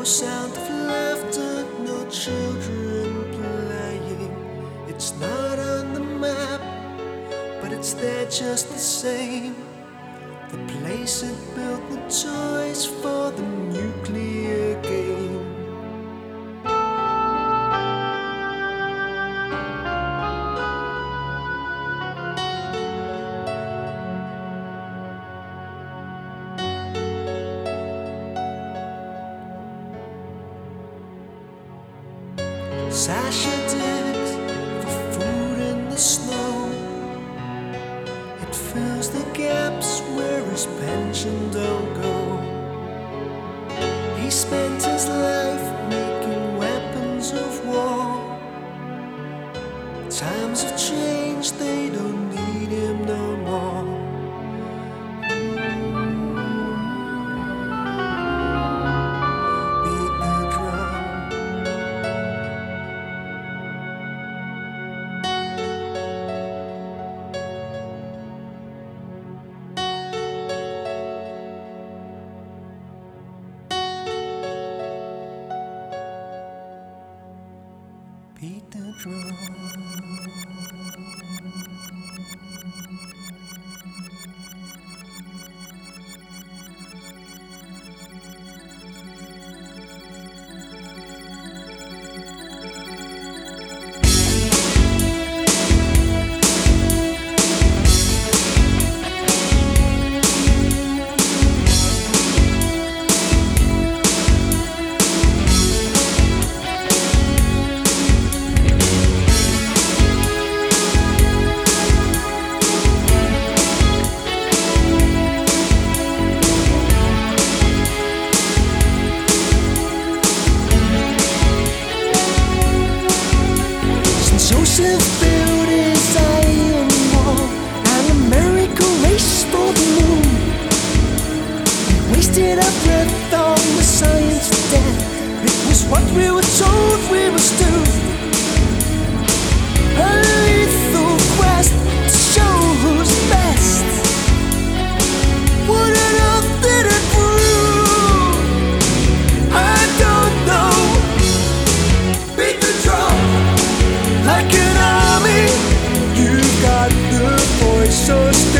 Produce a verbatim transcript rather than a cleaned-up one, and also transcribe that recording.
sound of laughter, no children playing. It's not on the map, but it's there just the same. The place that built the toys for the nuclear game. Sasha digs for food in the snow. It fills the gaps where his pension don't go. He spent his life making weapons of war. Times have changed, they don't need him no more. Beat the drum. Joseph built his iron wall, and America raced for the moon. We wasted our breath on the science of death. It was what we were told we must do. A lethal quest to show who's best. What on earth did it prove? I don't know. Beat the drum like an army, you've got the voice so strong.